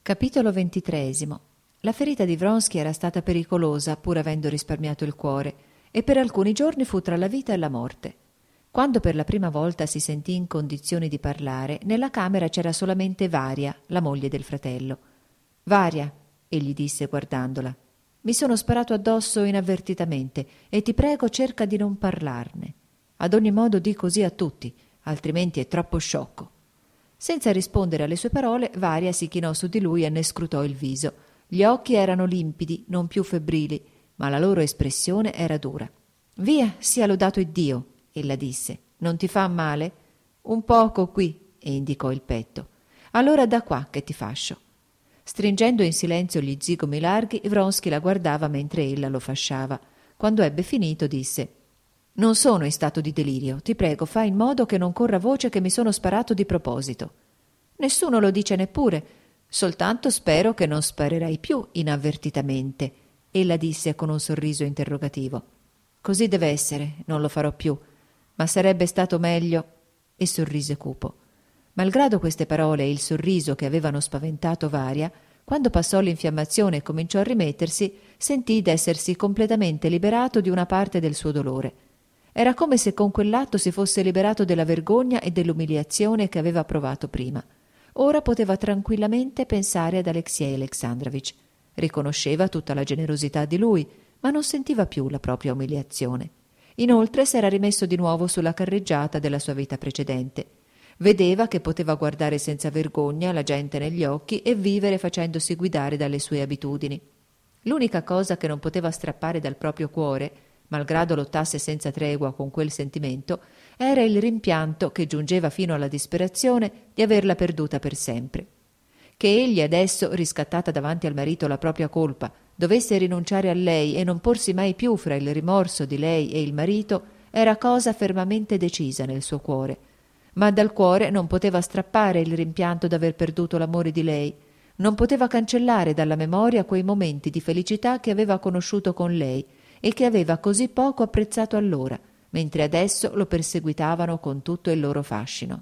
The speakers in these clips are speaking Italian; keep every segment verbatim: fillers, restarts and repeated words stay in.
Capitolo ventitreesimo. La ferita di Vronsky era stata pericolosa, pur avendo risparmiato il cuore, e per alcuni giorni fu tra la vita e la morte. Quando per la prima volta si sentì in condizioni di parlare, nella camera c'era solamente Varia, la moglie del fratello. «Varia», egli disse guardandola, «mi sono sparato addosso inavvertitamente e ti prego cerca di non parlarne. Ad ogni modo di così a tutti, altrimenti è troppo sciocco». Senza rispondere alle sue parole, Varia si chinò su di lui e ne scrutò il viso. Gli occhi erano limpidi, non più febbrili, ma la loro espressione era dura. «Via, sia lodato Iddio», ella disse. «Non ti fa male?» «Un poco qui», e indicò il petto. «Allora da qua che ti fascio». Stringendo in silenzio gli zigomi larghi, Vronsky la guardava mentre ella lo fasciava. Quando ebbe finito disse: «Non sono in stato di delirio. Ti prego, fai in modo che non corra voce che mi sono sparato di proposito». «Nessuno lo dice neppure. Soltanto spero che non sparerai più inavvertitamente», ella disse con un sorriso interrogativo. «Così deve essere, non lo farò più. Ma sarebbe stato meglio...» e sorrise cupo. Malgrado queste parole e il sorriso che avevano spaventato Varia, quando passò l'infiammazione e cominciò a rimettersi, sentì d'essersi completamente liberato di una parte del suo dolore. Era come se con quell'atto si fosse liberato della vergogna e dell'umiliazione che aveva provato prima. Ora poteva tranquillamente pensare ad Alexei Alexandrovich. Riconosceva tutta la generosità di lui, ma non sentiva più la propria umiliazione. Inoltre s'era rimesso di nuovo sulla carreggiata della sua vita precedente. Vedeva che poteva guardare senza vergogna la gente negli occhi e vivere facendosi guidare dalle sue abitudini. L'unica cosa che non poteva strappare dal proprio cuore, malgrado lottasse senza tregua con quel sentimento, era il rimpianto, che giungeva fino alla disperazione, di averla perduta per sempre. Che egli adesso, riscattata davanti al marito la propria colpa, dovesse rinunciare a lei e non porsi mai più fra il rimorso di lei e il marito, era cosa fermamente decisa nel suo cuore. Ma dal cuore non poteva strappare il rimpianto d'aver perduto l'amore di lei, non poteva cancellare dalla memoria quei momenti di felicità che aveva conosciuto con lei e che aveva così poco apprezzato allora, mentre adesso lo perseguitavano con tutto il loro fascino.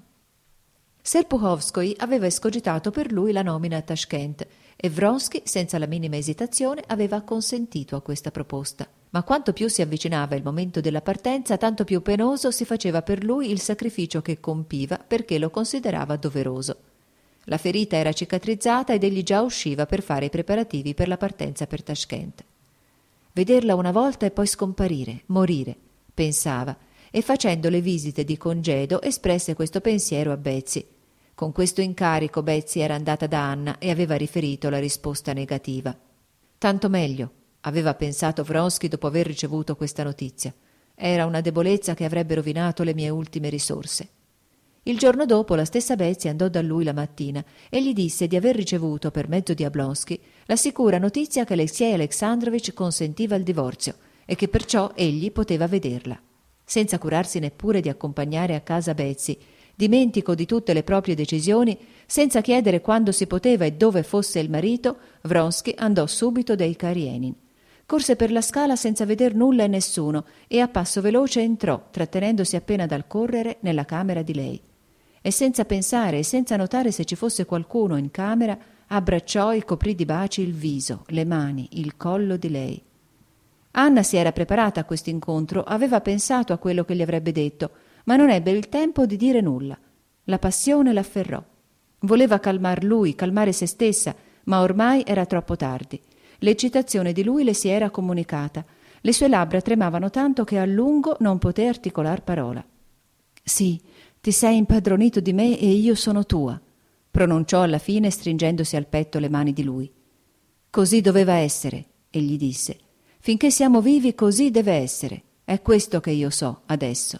Serpuhovskoi aveva escogitato per lui la nomina a Tashkent e Vronsky, senza la minima esitazione, aveva acconsentito a questa proposta. Ma quanto più si avvicinava il momento della partenza, tanto più penoso si faceva per lui il sacrificio che compiva perché lo considerava doveroso. La ferita era cicatrizzata ed egli già usciva per fare i preparativi per la partenza per Tashkent. Vederla una volta e poi scomparire, morire, pensava, e facendo le visite di congedo espresse questo pensiero a Betsy. Con questo incarico Betsy era andata da Anna e aveva riferito la risposta negativa. Tanto meglio, aveva pensato Vronsky dopo aver ricevuto questa notizia. Era una debolezza che avrebbe rovinato le mie ultime risorse. Il giorno dopo la stessa Betsy andò da lui la mattina e gli disse di aver ricevuto per mezzo di Oblonsky la sicura notizia che Alexei Alexandrovich consentiva il divorzio e che perciò egli poteva vederla. Senza curarsi neppure di accompagnare a casa Betsy, dimentico di tutte le proprie decisioni, senza chiedere quando si poteva e dove fosse il marito, Vronsky andò subito dai Karienin. Corse per la scala senza veder nulla e nessuno e a passo veloce entrò, trattenendosi appena dal correre, nella camera di lei. E senza pensare e senza notare se ci fosse qualcuno in camera, abbracciò e coprì di baci il viso, le mani, il collo di lei. Anna si era preparata a questo incontro, aveva pensato a quello che gli avrebbe detto, ma non ebbe il tempo di dire nulla. La passione l'afferrò. Voleva calmar lui, calmare se stessa, ma ormai era troppo tardi. L'eccitazione di lui le si era comunicata. Le sue labbra tremavano tanto che a lungo non poté articolar parola. «Sì, ti sei impadronito di me e io sono tua», pronunciò alla fine stringendosi al petto le mani di lui. «Così doveva essere», egli disse. «Finché siamo vivi così deve essere. È questo che io so adesso».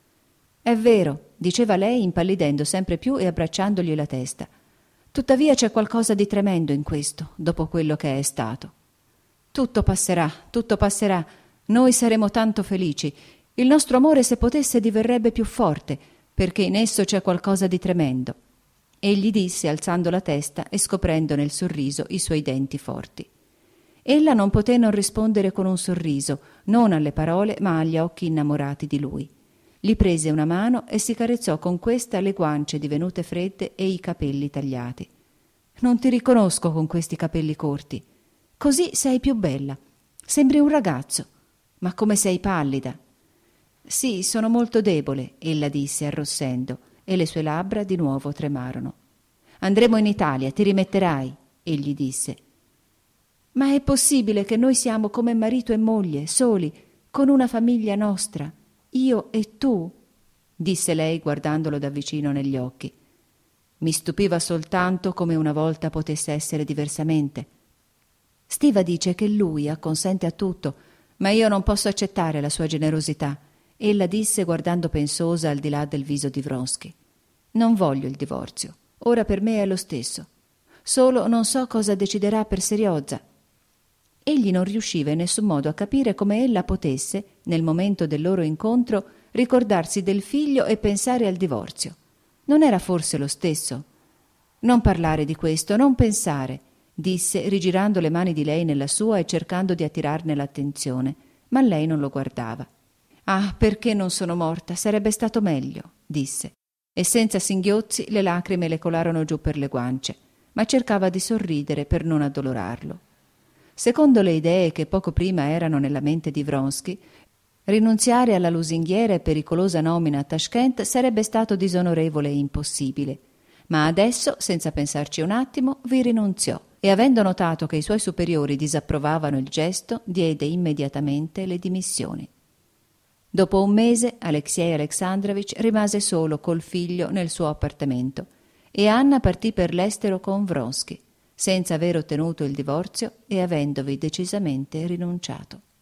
«È vero», diceva lei impallidendo sempre più e abbracciandogli la testa. «Tuttavia c'è qualcosa di tremendo in questo, dopo quello che è stato. Tutto passerà, tutto passerà. Noi saremo tanto felici. Il nostro amore, se potesse, diverrebbe più forte, perché in esso c'è qualcosa di tremendo». Egli disse, alzando la testa e scoprendo nel sorriso i suoi denti forti. Ella non poté non rispondere con un sorriso, non alle parole, ma agli occhi innamorati di lui. Gli prese una mano e si carezzò con questa le guance divenute fredde e i capelli tagliati. Non ti riconosco con questi capelli corti. Così sei più bella. Sembri un ragazzo. Ma come sei pallida!» «Sì, sono molto debole», ella disse arrossendo, e le sue labbra di nuovo tremarono. «Andremo in Italia, ti rimetterai», egli disse. «Ma è possibile che noi siamo come marito e moglie, soli, con una famiglia nostra, io e tu?» disse lei guardandolo da vicino negli occhi. Mi stupiva soltanto come una volta potesse essere diversamente. Stiva dice che lui acconsente a tutto, ma io non posso accettare la sua generosità, ella disse guardando pensosa al di là del viso di Vronsky. Non voglio il divorzio, ora per me è lo stesso. Solo non so cosa deciderà per Seriozza. Egli non riusciva in nessun modo a capire come ella potesse, nel momento del loro incontro, ricordarsi del figlio e pensare al divorzio. Non era forse lo stesso? «Non parlare di questo, non pensare», disse, rigirando le mani di lei nella sua e cercando di attirarne l'attenzione, ma lei non lo guardava. «Ah, perché non sono morta? Sarebbe stato meglio», disse, e senza singhiozzi le lacrime le colarono giù per le guance, ma cercava di sorridere per non addolorarlo. Secondo le idee che poco prima erano nella mente di Vronsky, rinunziare alla lusinghiera e pericolosa nomina a Tashkent sarebbe stato disonorevole e impossibile, ma adesso, senza pensarci un attimo, vi rinunziò e, avendo notato che i suoi superiori disapprovavano il gesto, diede immediatamente le dimissioni. Dopo un mese Alexei Alexandrovich rimase solo col figlio nel suo appartamento e Anna partì per l'estero con Vronsky, senza aver ottenuto il divorzio e avendovi decisamente rinunciato.